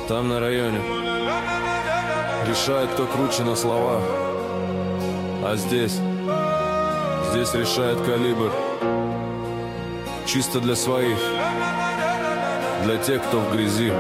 Там на районе решает, кто круче на слова. А здесь решает калибр. Чисто для своих, для тех, кто в грязи.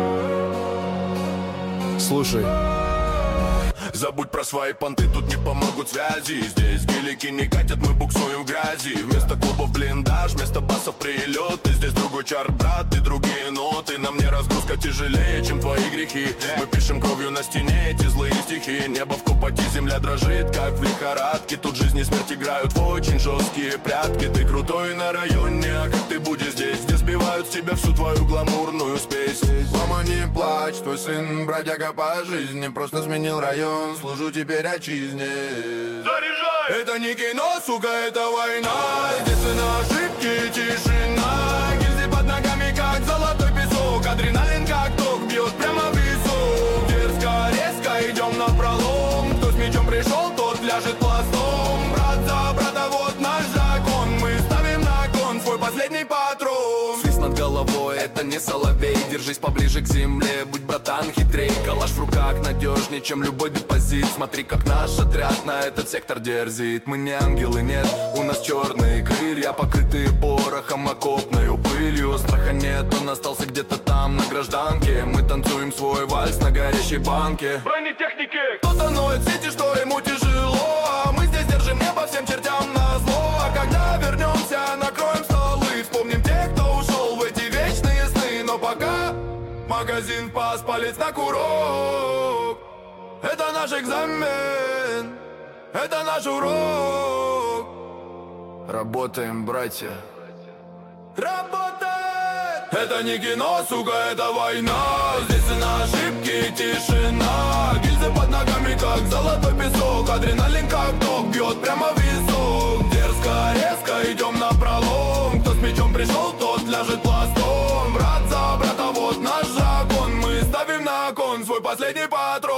Слушай. Забудь про свои понты, тут не помогут связи. Здесь гелики не катят, мы буксуем в грязи. Вместо клубов блиндаж, вместо басов прилеты. Здесь другой чар, брат, и другие ноты. На мне разгрузка тяжелее, чем твои грехи. Мы пишем кровью на стене эти злые стихи. Небо в копоти, земля дрожит, как в лихорадке. Тут жизнь и смерть играют в очень жесткие прятки. Ты крутой на районе, а как ты будешь здесь? Где сбивают с тебя всю твою гламурную спесь. Мама, не плачь, твой сын бродяга по жизни. Просто сменил район, служу теперь отчизне. Заряжай! Это не кино, сука, это война. Здесь и на ошибки тишина. Гильзы под ногами, как золотой песок. Адреналин, как ток, бьет прямо в висок. Дерзко, резко, идем на пролом. Кто с мечом пришел, тот ляжет пластом. Брат за брата, вот наш закон. Мы ставим на кон свой последний патрон. Свист над головой, это не соловей. Держись поближе к земле, будь, братан, хитрей. Калаш в руках надежнее, чем любой депозит. Смотри, как наш отряд на этот сектор дерзит. Мы не ангелы, нет, у нас черные крылья, покрытые порохом, окопной пылью. Страха нет, он остался где-то там на гражданке. Мы танцуем свой вальс на горящей банке. Бронетехники! Кто-то ноет в сети, что ему тяжело. А мы здесь держим небо всем чертям назло. А когда вернемся, накроем столы. Вспомним тех, кто ушел в эти вечные сны. Но пока магазин пас, палец на курок. Это наш экзамен, это наш урок. Работаем, братья. Работает! Это не кино, сука, это война. Здесь и на ошибки тишина. Гильзы под ногами, как золотой песок. Адреналин, как ток, бьет прямо в висок. Дерзко, резко, идем на пролом. Кто с мечом пришел, тот ляжет пластом. Брат за брата, вот наш закон. Мы ставим на кон свой последний патрон.